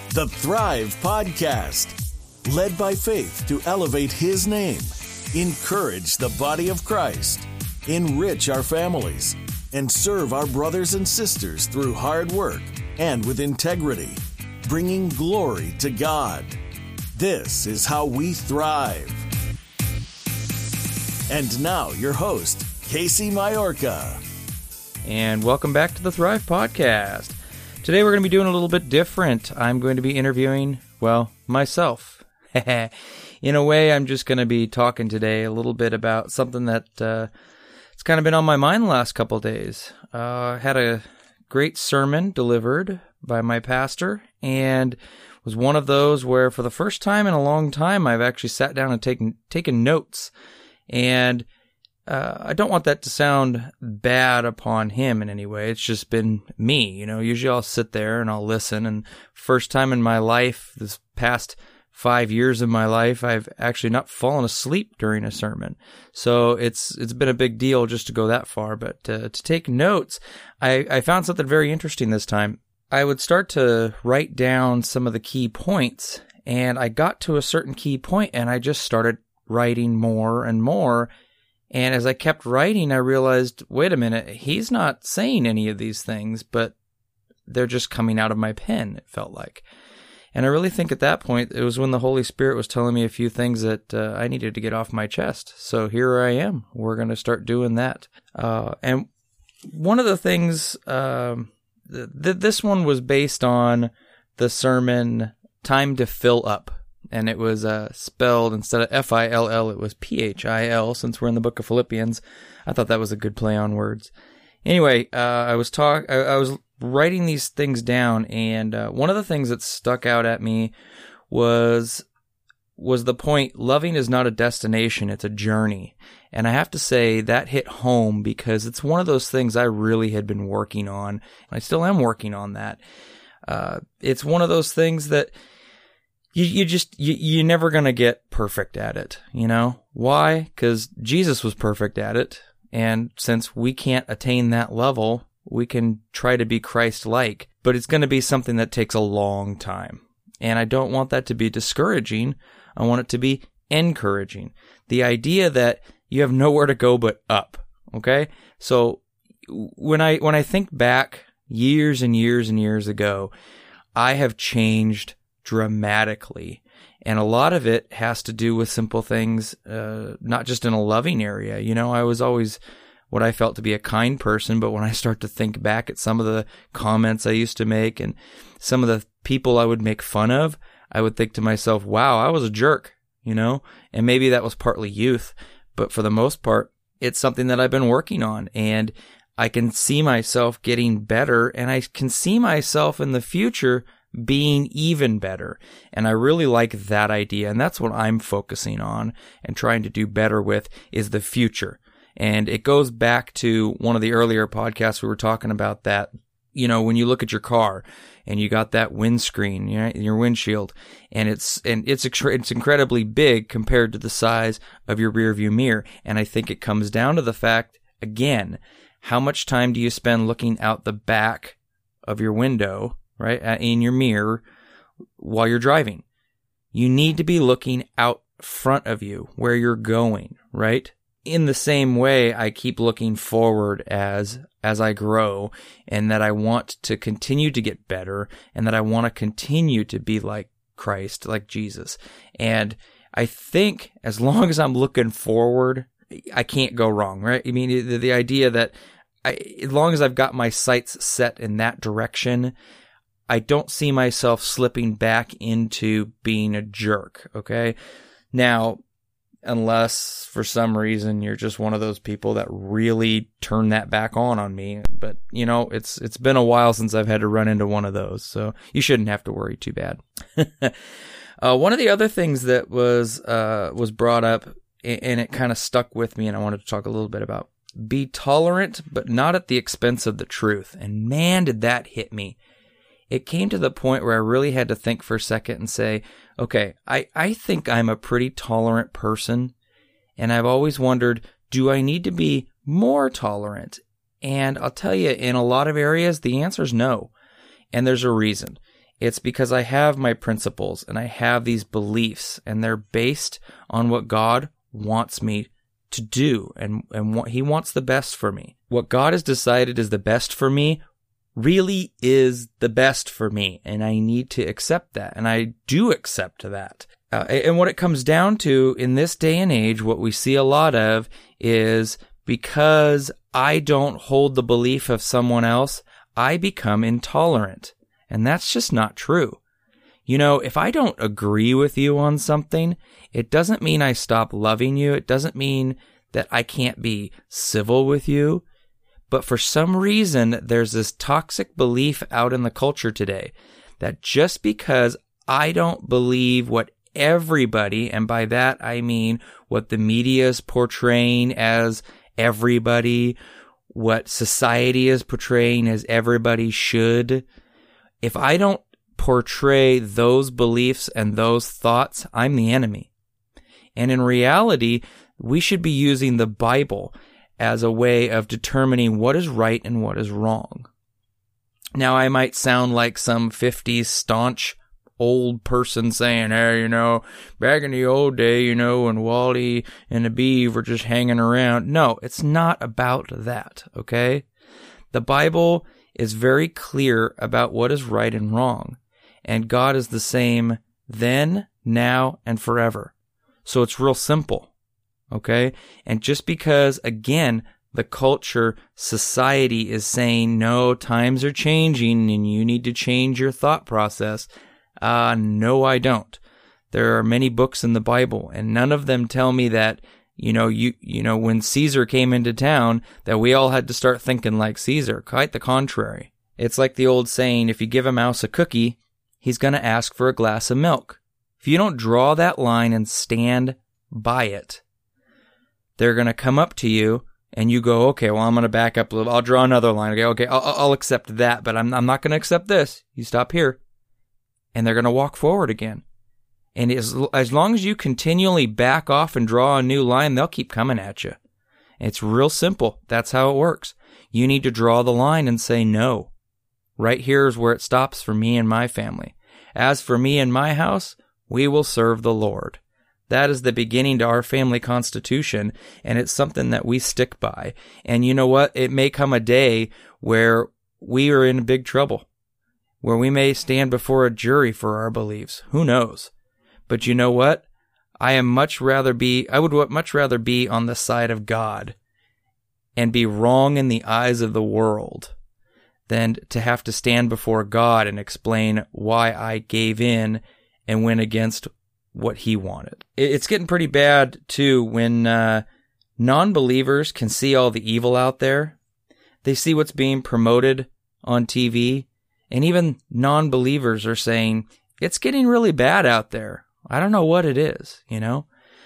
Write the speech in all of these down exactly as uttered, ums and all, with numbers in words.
The Thrive Podcast. Led by faith to elevate His name, encourage the body of Christ, enrich our families, and serve our brothers and sisters through hard work and with integrity, bringing glory to God. This is how we thrive. And now, your host, Casey Majorca. And welcome back to the Thrive Podcast. Today we're going to be doing a little bit different. I'm going to be interviewing, well, myself. In a way, I'm just going to be talking today a little bit about something that uh, it's kind of been on my mind the last couple of days. Uh, I had a great sermon delivered by my pastor, and was one of those where for the first time in a long time, I've actually sat down and taken taken notes. And uh, I don't want that to sound bad upon him in any way. It's just been me. You know, usually I'll sit there and I'll listen. And first time in my life, this past five years of my life, I've actually not fallen asleep during a sermon. So it's it's been a big deal just to go that far. But uh, to take notes, I, I found something very interesting this time. I would start to write down some of the key points, and I got to a certain key point, and I just started writing more and more. And as I kept writing, I realized, wait a minute, he's not saying any of these things, but they're just coming out of my pen, it felt like. And I really think at that point, it was when the Holy Spirit was telling me a few things that uh, I needed to get off my chest. So here I am. We're going to start doing that. Uh, and one of the things, um, th- th- this one was based on the sermon, Time to Fill Up. And it was uh, spelled, instead of F I L L, it was P H I L, since we're in the book of Philippians. I thought that was a good play on words. Anyway, uh, I was talk. I, I was writing these things down, and uh, one of the things that stuck out at me was was the point, loving is not a destination, it's a journey. And I have to say that hit home because it's one of those things I really had been working on, and I still am working on that. Uh, it's one of those things that You you just, you, you're never going to get perfect at it, you know? Why? Because Jesus was perfect at it, and since we can't attain that level, we can try to be Christ-like, but it's going to be something that takes a long time. And I don't want that to be discouraging. I want it to be encouraging. The idea that you have nowhere to go but up, okay? So when I when I think back years and years and years ago, I have changed dramatically. And a lot of it has to do with simple things, uh, not just in a loving area. You know, I was always what I felt to be a kind person, but when I start to think back at some of the comments I used to make and some of the people I would make fun of, I would think to myself, wow, I was a jerk, you know? And maybe that was partly youth, but for the most part, it's something that I've been working on, and I can see myself getting better, and I can see myself in the future being even better. And I really like that idea. And that's what I'm focusing on and trying to do better with, is the future. And it goes back to one of the earlier podcasts we were talking about that, you know, when you look at your car and you got that windscreen, you know, your windshield, and it's, and it's, it's incredibly big compared to the size of your rear view mirror. And I think it comes down to the fact, again, how much time do you spend looking out the back of your window, right, in your mirror while you're driving? You need to be looking out front of you where you're going, right? In the same way, I keep looking forward as as I grow, and that I want to continue to get better, and that I want to continue to be like Christ, like Jesus. And I think as long as I'm looking forward, I can't go wrong, right? I mean, the, the idea that I, as long as I've got my sights set in that direction, I don't see myself slipping back into being a jerk, okay? Now, unless for some reason you're just one of those people that really turn that back on on me. But, you know, it's it's been a while since I've had to run into one of those, so you shouldn't have to worry too bad. uh, one of the other things that was uh, was brought up, and it kind of stuck with me, and I wanted to talk a little bit about, be tolerant, but not at the expense of the truth. And man, did that hit me. It came to the point where I really had to think for a second and say, okay, I, I think I'm a pretty tolerant person, and I've always wondered, do I need to be more tolerant? And I'll tell you, in a lot of areas, the answer is no. And there's a reason. It's because I have my principles and I have these beliefs, and they're based on what God wants me to do, and, and what He wants the best for me. What God has decided is the best for me really is the best for me, and I need to accept that, and I do accept that. Uh, and what it comes down to in this day and age, what we see a lot of is because I don't hold the belief of someone else, I become intolerant. And that's just not true. You know, if I don't agree with you on something, it doesn't mean I stop loving you. It doesn't mean that I can't be civil with you. But for some reason, there's this toxic belief out in the culture today that just because I don't believe what everybody, and by that I mean what the media is portraying as everybody, what society is portraying as everybody should, if I don't portray those beliefs and those thoughts, I'm the enemy. And in reality, we should be using the Bible as a way of determining what is right and what is wrong. Now, I might sound like some fifties staunch old person saying, hey, you know, back in the old day, you know, when Wally and the Beav were just hanging around. No, it's not about that, okay? The Bible is very clear about what is right and wrong. And God is the same then, now, and forever. So it's real simple, okay? And just because, again, the culture, society is saying, no, times are changing and you need to change your thought process, uh, no, I don't. There are many books in the Bible, and none of them tell me that You know, you you know, when Caesar came into town, that we all had to start thinking like Caesar. Quite the contrary. It's like the old saying, if you give a mouse a cookie, he's going to ask for a glass of milk. If you don't draw that line and stand by it, they're going to come up to you and you go, okay, well, I'm going to back up a little. I'll draw another line. Okay, okay, I'll, I'll accept that, but I'm, I'm not going to accept this. You stop here. And they're going to walk forward again. And as, as long as you continually back off and draw a new line, they'll keep coming at you. It's real simple. That's how it works. You need to draw the line and say no. Right here is where it stops for me and my family. As for me and my house, we will serve the Lord. That is the beginning to our family constitution, and it's something that we stick by. And you know what? It may come a day where we are in big trouble, where we may stand before a jury for our beliefs. Who knows? But you know what? I am much rather be, I would much rather be on the side of God and be wrong in the eyes of the world than to have to stand before God and explain why I gave in and went against what He wanted. It's getting pretty bad, too, when uh, non-believers can see all the evil out there. They see what's being promoted on T V, and even non-believers are saying, it's getting really bad out there. I don't know what it is, you know?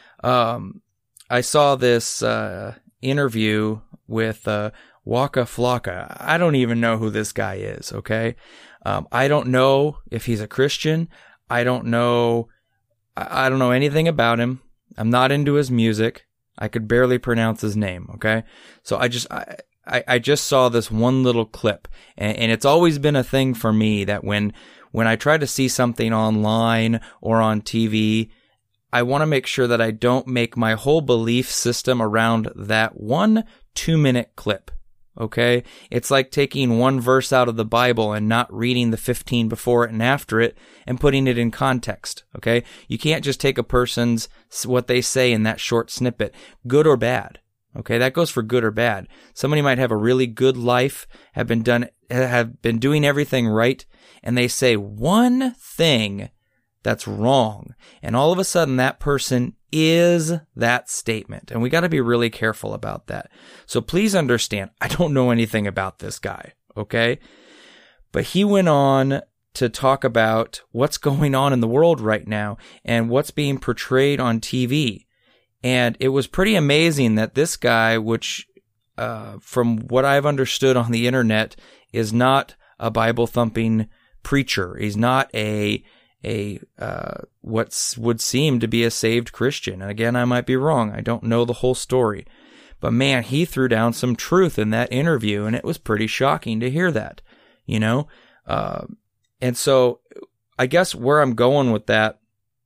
Um, I saw this uh, interview with uh, Waka Flocka. I don't even know who this guy is, okay? Um, I don't know if he's a Christian. I don't know. I, I don't know anything about him. I'm not into his music. I could barely pronounce his name, okay? So I just... I, I, I just saw this one little clip, and, and it's always been a thing for me that when when I try to see something online or on T V, I want to make sure that I don't make my whole belief system around that one two-minute clip, okay? It's like taking one verse out of the Bible and not reading the fifteen before it and after it and putting it in context, okay? You can't just take a person's, what they say in that short snippet, good or bad. Okay, that goes for good or bad. Somebody might have a really good life, have been done, have been doing everything right, and they say one thing that's wrong, and all of a sudden that person is that statement. And we got to be really careful about that. So please understand, I don't know anything about this guy, okay? But he went on to talk about what's going on in the world right now and what's being portrayed on T V. And it was pretty amazing that this guy, which, uh, from what I've understood on the internet, is not a Bible-thumping preacher. He's not a, a, uh, what would seem to be a saved Christian. And again, I might be wrong. I don't know the whole story. But man, he threw down some truth in that interview, and it was pretty shocking to hear that, you know? Uh, and so I guess where I'm going with that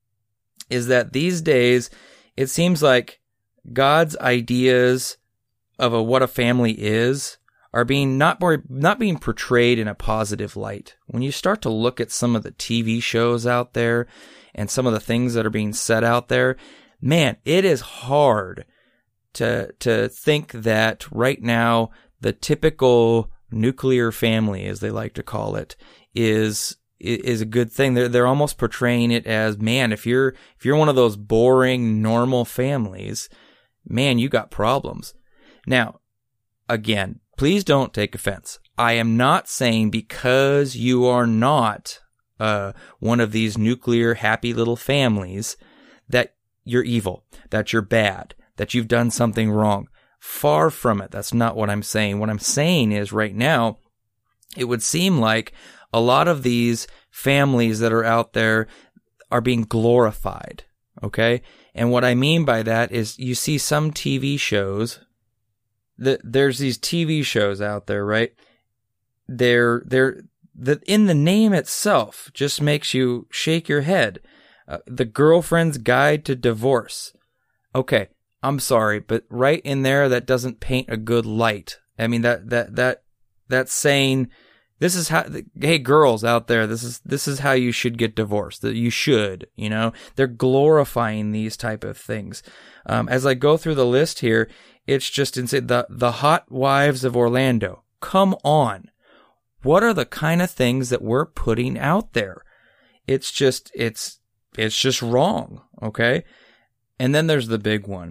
is that these days it seems like God's ideas of a, what a family is are being not more, not being portrayed in a positive light. When you start to look at some of the T V shows out there and some of the things that are being said out there, man, it is hard to to think that right now the typical nuclear family, as they like to call it, is is a good thing. They're they're almost portraying it as, man, if you're if you're one of those boring normal families, man, you got problems. Now, again, please don't take offense. I am not saying because you are not uh, one of these nuclear happy little families that you're evil, that you're bad, that you've done something wrong. Far from it. That's not what I'm saying. What I'm saying is right now, it would seem like a lot of these families that are out there are being glorified. Okay? And what I mean by that is you see some T V shows, that there's these T V shows out there, right? They're, they're, the, in the name itself just makes you shake your head. Uh, the Girlfriend's Guide to Divorce. Okay. I'm sorry, but right in there, that doesn't paint a good light. I mean, that, that, that, that's saying, this is how, hey, girls out there, this is, this is how you should get divorced, that you should, you know, they're glorifying these type of things. Um, as I go through the list here, it's just insane. The, the Hot Wives of Orlando. Come on. What are the kind of things that we're putting out there? It's just, it's, it's just wrong. Okay. And then there's the big one.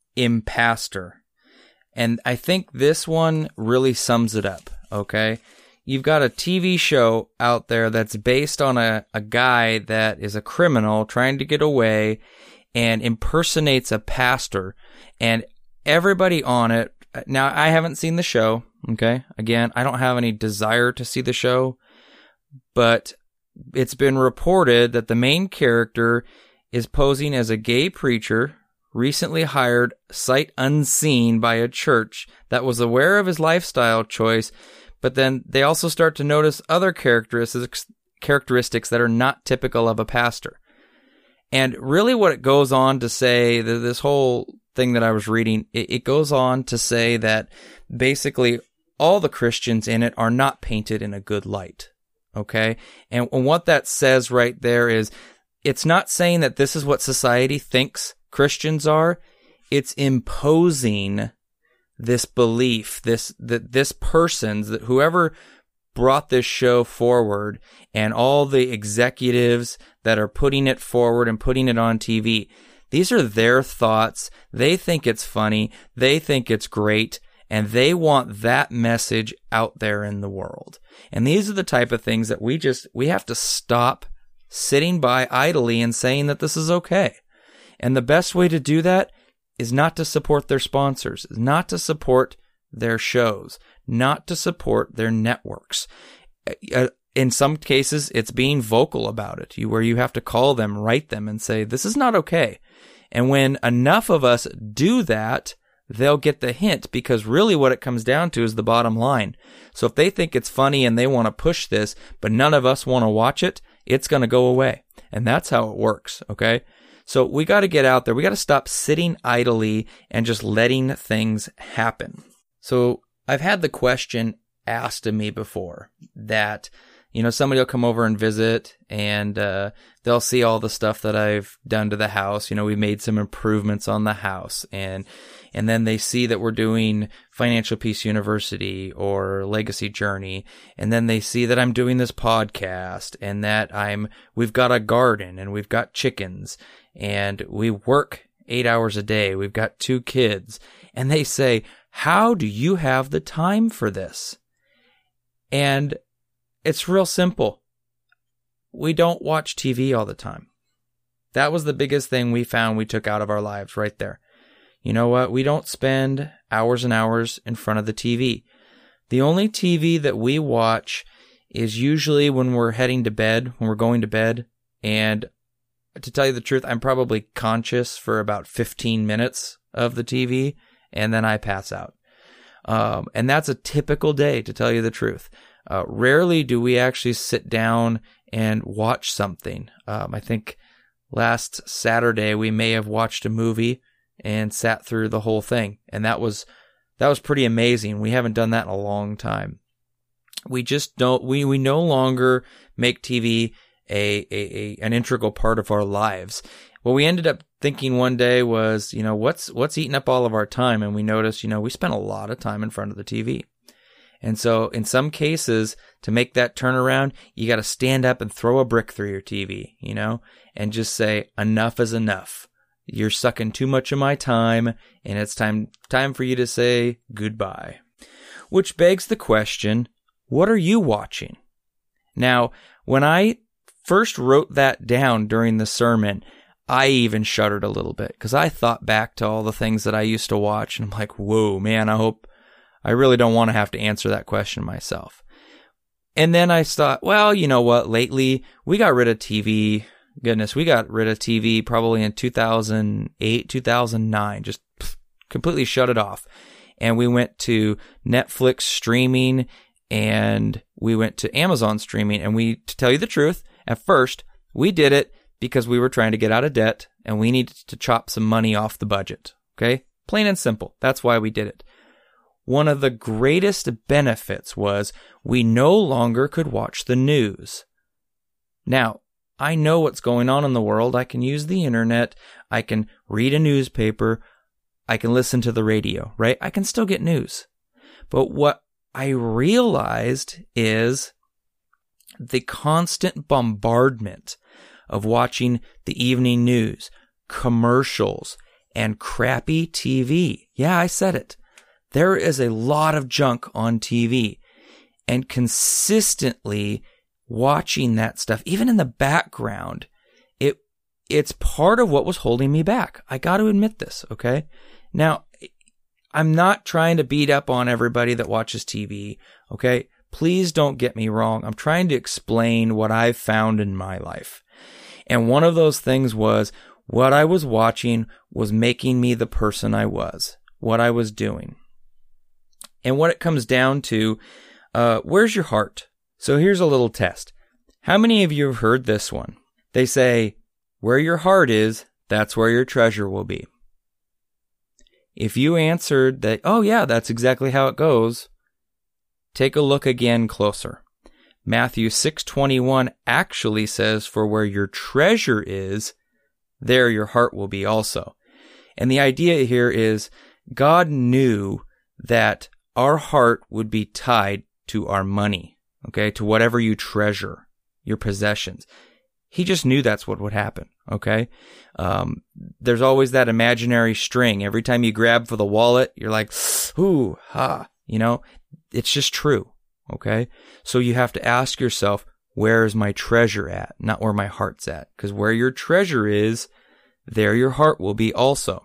Impastor. And I think this one really sums it up, okay? You've got a T V show out there that's based on a, a guy that is a criminal trying to get away and impersonates a pastor. And everybody on it, now I haven't seen the show, okay? Again, I don't have any desire to see the show, but it's been reported that the main character is posing as a gay preacher recently hired sight unseen by a church that was aware of his lifestyle choice, but then they also start to notice other characteristics characteristics that are not typical of a pastor. And really what it goes on to say, this whole thing that I was reading, it, it goes on to say that basically all the Christians in it are not painted in a good light, okay? And, and what that says right there is, it's not saying that this is what society thinks Christians are. It's imposing this belief, this that this person's, that whoever brought this show forward and all the executives that are putting it forward and putting it on T V, these are their thoughts. They think it's funny. They think it's great. And they want that message out there in the world. And these are the type of things that we just, we have to stop sitting by idly and saying that this is okay. And the best way to do that is not to support their sponsors, not to support their shows, not to support their networks. In some cases, it's being vocal about it, where you have to call them, write them, and say, this is not okay. And when enough of us do that, they'll get the hint, because really what it comes down to is the bottom line. So if they think it's funny and they want to push this, but none of us want to watch it, it's going to go away. And that's how it works, okay? So we got to get out there. We got to stop sitting idly and just letting things happen. So I've had the question asked of me before that, you know, somebody will come over and visit and uh, they'll see all the stuff that I've done to the house. You know, we made some improvements on the house, and and then they see that we're doing Financial Peace University or Legacy Journey, and then they see that I'm doing this podcast and that I'm we've got a garden and we've got chickens and we work eight hours a day. We've got two kids, and they say, "How do you have the time for this?" And it's real simple. We don't watch T V all the time. That was the biggest thing we found we took out of our lives right there. You know what? We don't spend hours and hours in front of the T V. The only T V that we watch is usually when we're heading to bed, when we're going to bed. And to tell you the truth, I'm probably conscious for about fifteen minutes of the T V, and then I pass out. Um, and that's a typical day, to tell you the truth. Uh, rarely do we actually sit down and watch something. Um, I think last Saturday we may have watched a movie and sat through the whole thing, and that was that was pretty amazing. We haven't done that in a long time. We just don't. We we no longer make T V a, a, a an integral part of our lives. What we ended up thinking one day was, you know, what's what's eating up all of our time, and we noticed, you know, we spent a lot of time in front of the T V. And so in some cases, to make that turnaround, you got to stand up and throw a brick through your T V, you know, and just say, enough is enough. You're sucking too much of my time, and it's time time for you to say goodbye. Which begs the question, what are you watching? Now, when I first wrote that down during the sermon, I even shuddered a little bit because I thought back to all the things that I used to watch, and I'm like, whoa, man, I hope... I really don't want to have to answer that question myself. And then I thought, well, you know what? Lately, we got rid of T V. Goodness, we got rid of T V probably in two thousand eight, two thousand nine. Just pff, completely shut it off. And we went to Netflix streaming, and we went to Amazon streaming. And we, to tell you the truth, at first, we did it because we were trying to get out of debt, and we needed to chop some money off the budget. Okay? Plain and simple. That's why we did it. One of the greatest benefits was we no longer could watch the news. Now, I know what's going on in the world. I can use the internet. I can read a newspaper. I can listen to the radio, right? I can still get news. But what I realized is the constant bombardment of watching the evening news, commercials, and crappy T V. Yeah, I said it. There is a lot of junk on T V, and consistently watching that stuff, even in the background, it it's part of what was holding me back. I got to admit this, okay? Now, I'm not trying to beat up on everybody that watches T V, okay? Please don't get me wrong. I'm trying to explain what I've found in my life. And one of those things was what I was watching was making me the person I was, what I was doing. And what it comes down to, uh, where's your heart? So here's a little test. How many of you have heard this one? They say, where your heart is, that's where your treasure will be. If you answered that, oh yeah, that's exactly how it goes, take a look again closer. Matthew six twenty-one actually says, for where your treasure is, there your heart will be also. And the idea here is God knew that our heart would be tied to our money, okay, to whatever you treasure, your possessions. He just knew that's what would happen, okay? Um, there's always that imaginary string. Every time you grab for the wallet, you're like, ooh, ha, you know, it's just true, okay? So you have to ask yourself, where is my treasure at, not where my heart's at? Because where your treasure is, there your heart will be also.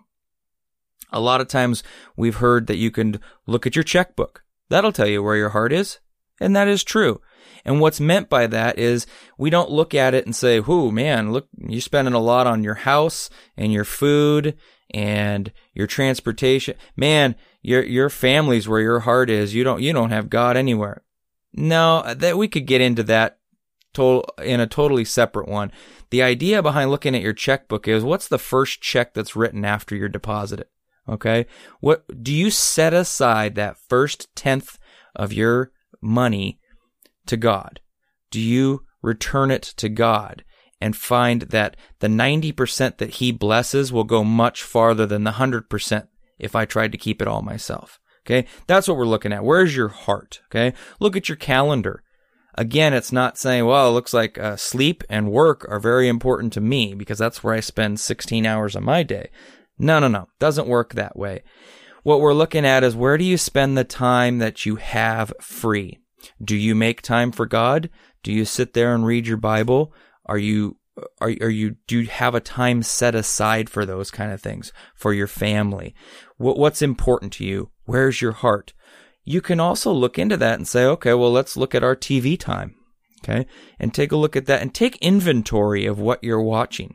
A lot of times we've heard that you can look at your checkbook. That'll tell you where your heart is. And that is true. And what's meant by that is we don't look at it and say, whoo, man, look, you're spending a lot on your house and your food and your transportation. Man, your your family's where your heart is. You don't you don't have God anywhere. No, that we could get into that to, in a totally separate one. The idea behind looking at your checkbook is, what's the first check that's written after you deposit it? Okay, what do you set aside that first tenth of your money to God? Do you return it to God and find that the ninety percent that He blesses will go much farther than the one hundred percent if I tried to keep it all myself? Okay, that's what we're looking at. Where's your heart? Okay, look at your calendar. Again, it's not saying, well, it looks like uh, sleep and work are very important to me because that's where I spend sixteen hours of my day. No, no, no. Doesn't work that way. What we're looking at is, where do you spend the time that you have free? Do you make time for God? Do you sit there and read your Bible? Are you, are, are you, do you have a time set aside for those kind of things, for your family? What, what's important to you? Where's your heart? You can also look into that and say, okay, well, let's look at our T V time. Okay. And take a look at that and take inventory of what you're watching.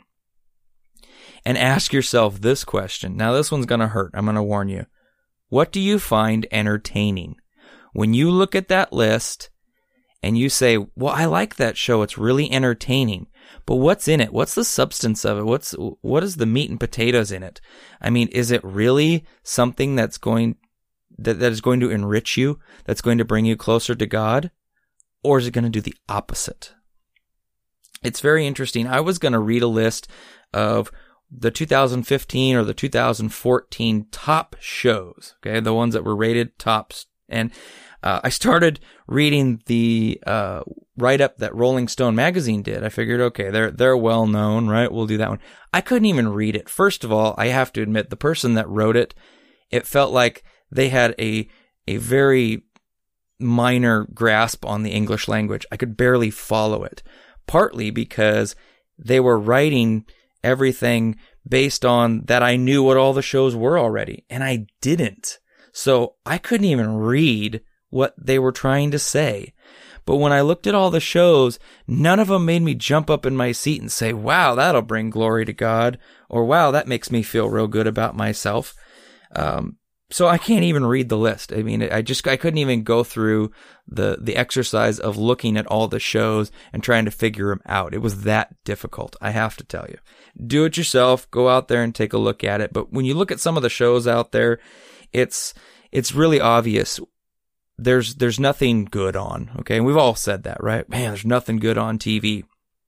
And ask yourself this question. Now, this one's going to hurt. I'm going to warn you. What do you find entertaining? When you look at that list and you say, well, I like that show. It's really entertaining. But what's in it? What's the substance of it? What's what is the meat and potatoes in it? I mean, is it really something that's going that, that is going to enrich you, that's going to bring you closer to God? Or is it going to do the opposite? It's very interesting. I was going to read a list of the two thousand fifteen or the two thousand fourteen top shows, okay, the ones that were rated tops. And uh, I started reading the uh, write-up that Rolling Stone magazine did. I figured, okay, they're they're well known, right? We'll do that one. I couldn't even read it. First of all, I have to admit, the person that wrote it, it felt like they had a a very minor grasp on the English language. I could barely follow it, partly because they were writing everything based on that I knew what all the shows were already, and I didn't. So I couldn't even read what they were trying to say. But when I looked at all the shows, none of them made me jump up in my seat and say, wow, that'll bring glory to God, or wow, that makes me feel real good about myself. Um, So I can't even read the list. I mean, I just, I couldn't even go through the, the exercise of looking at all the shows and trying to figure them out. It was that difficult, I have to tell you. Do it yourself. Go out there and take a look at it. But when you look at some of the shows out there, it's, it's really obvious. There's, there's nothing good on. Okay. And we've all said that, right? Man, there's nothing good on T V.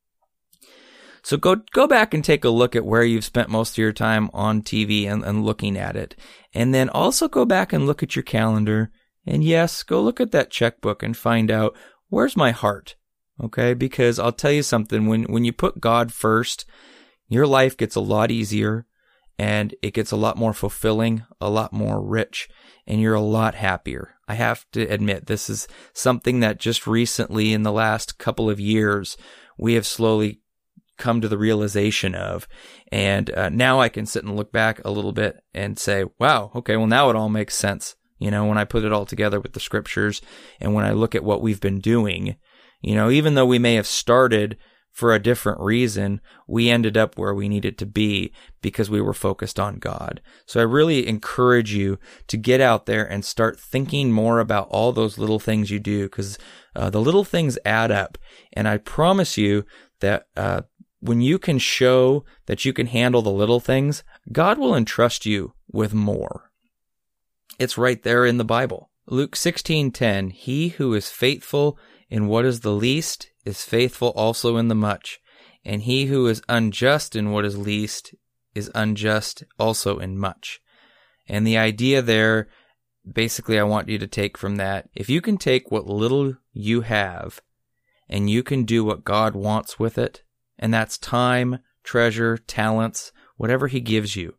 So go go back and take a look at where you've spent most of your time on T V and, and looking at it. And then also go back and look at your calendar. And yes, go look at that checkbook and find out, where's my heart? Okay, because I'll tell you something, when, when you put God first, your life gets a lot easier and it gets a lot more fulfilling, a lot more rich, and you're a lot happier. I have to admit, this is something that just recently in the last couple of years, we have slowly come to the realization of. And uh, now I can sit and look back a little bit and say, wow, okay, well now it all makes sense. You know, when I put it all together with the scriptures and when I look at what we've been doing, you know, even though we may have started for a different reason, we ended up where we needed to be because we were focused on God. So I really encourage you to get out there and start thinking more about all those little things you do, because uh, the little things add up. And I promise you that uh, when you can show that you can handle the little things, God will entrust you with more. It's right there in the Bible. Luke sixteen ten, he who is faithful in what is the least is faithful also in the much, and he who is unjust in what is least is unjust also in much. And the idea there, basically I want you to take from that, if you can take what little you have and you can do what God wants with it, and that's time, treasure, talents, whatever he gives you,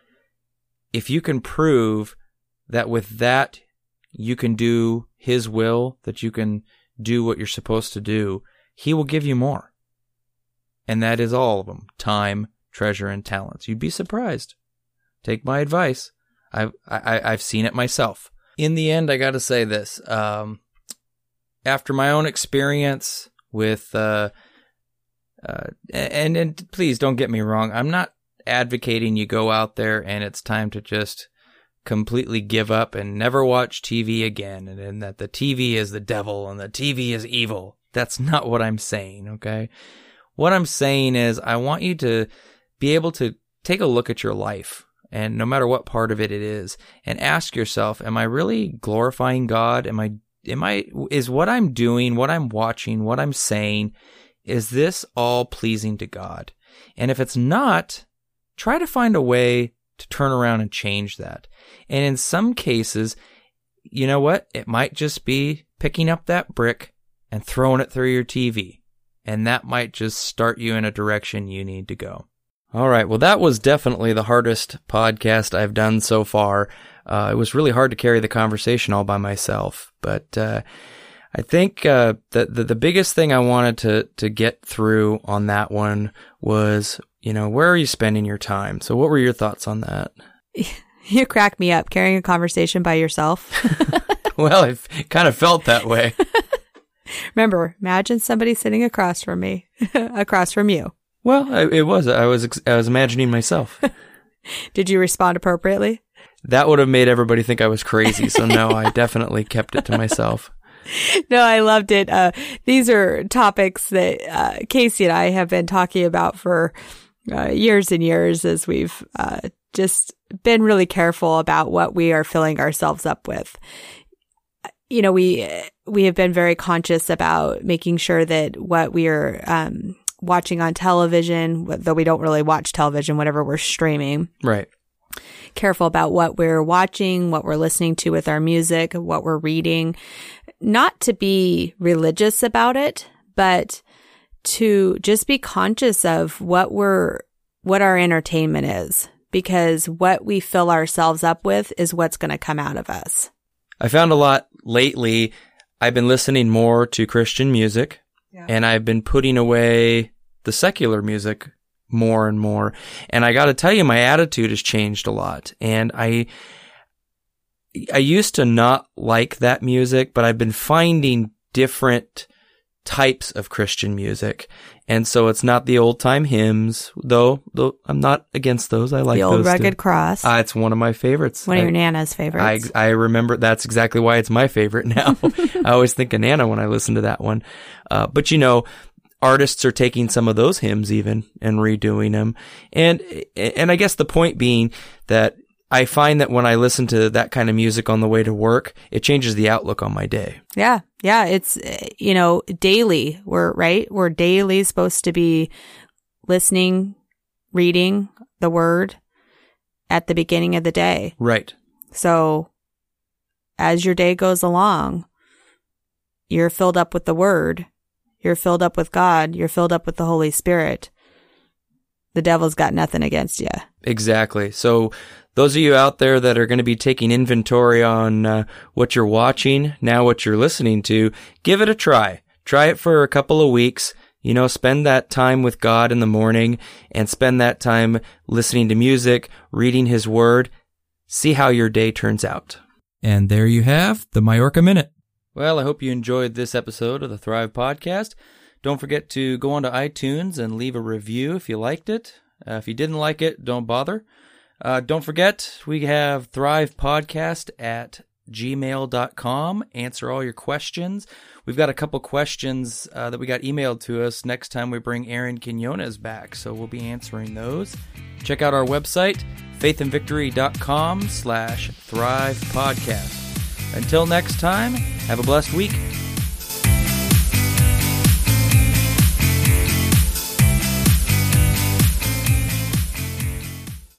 if you can prove that with that you can do his will, that you can do what you're supposed to do, he will give you more. And that is all of them. Time, treasure, and talents. You'd be surprised. Take my advice. I've, I, I've seen it myself. In the end, I got to say this. Um, after my own experience with, uh, uh, and, and please don't get me wrong, I'm not advocating you go out there and it's time to just completely give up and never watch T V again, and, and that the T V is the devil and the T V is evil. That's not what I'm saying, okay? What I'm saying is I want you to be able to take a look at your life, and no matter what part of it it is, and ask yourself, am I really glorifying God? Am I, am I, is what I'm doing, what I'm watching, what I'm saying, is this all pleasing to God? And if it's not, try to find a way to turn around and change that. And in some cases, you know what? It might just be picking up that brick and throwing it through your T V. And that might just start you in a direction you need to go. All right. Well, that was definitely the hardest podcast I've done so far. Uh, it was really hard to carry the conversation all by myself. But uh, I think uh, that the, the biggest thing I wanted to, to get through on that one was, you know, where are you spending your time? So what were your thoughts on that? You crack me up carrying a conversation by yourself. Well, it kind of felt that way. Remember, imagine somebody sitting across from me, across from you. Well, I, it was. I was I was imagining myself. Did you respond appropriately? That would have made everybody think I was crazy. So no, I definitely kept it to myself. No, I loved it. Uh, these are topics that uh, Casey and I have been talking about for uh, years and years as we've uh, just been really careful about what we are filling ourselves up with. You know, we we have been very conscious about making sure that what we are um, watching on television, though we don't really watch television, whatever we're streaming. Right. Careful about what we're watching, what we're listening to with our music, what we're reading. Not to be religious about it, but to just be conscious of what we're, what our entertainment is, because what we fill ourselves up with is what's going to come out of us. I found a lot lately. I've been listening more to Christian music, yeah. and I've been putting away the secular music more and more. And I got to tell you, my attitude has changed a lot. And I, I used to not like that music, but I've been finding different types of Christian music. And so it's not the old time hymns, though, though I'm not against those. I like the old those Rugged too. Cross. Uh, it's one of my favorites. One of I, your Nana's favorites. I, I remember that's exactly why it's my favorite now. I always think of Nana when I listen to that one. Uh, but you know, artists are taking some of those hymns even and redoing them. And, and I guess the point being that I find that when I listen to that kind of music on the way to work, it changes the outlook on my day. Yeah. Yeah. It's, you know, daily. We're right. We're daily supposed to be listening, reading the word at the beginning of the day. Right. So as your day goes along, you're filled up with the word. You're filled up with God. You're filled up with the Holy Spirit. The devil's got nothing against you. Exactly. So those of you out there that are going to be taking inventory on uh, what you're watching, now what you're listening to, give it a try. Try it for a couple of weeks. You know, spend that time with God in the morning and spend that time listening to music, reading His Word. See how your day turns out. And there you have the Majorca Minute. Well, I hope you enjoyed this episode of the Thrive Podcast. Don't forget to go onto iTunes and leave a review if you liked it. Uh, if you didn't like it, don't bother. Uh, don't forget, we have Thrive Podcast at gmail dot com. Answer all your questions. We've got a couple questions uh, that we got emailed to us next time we bring Aaron Quinones back, so we'll be answering those. Check out our website, faithandvictory.com slash Thrive Podcast. Until next time, have a blessed week.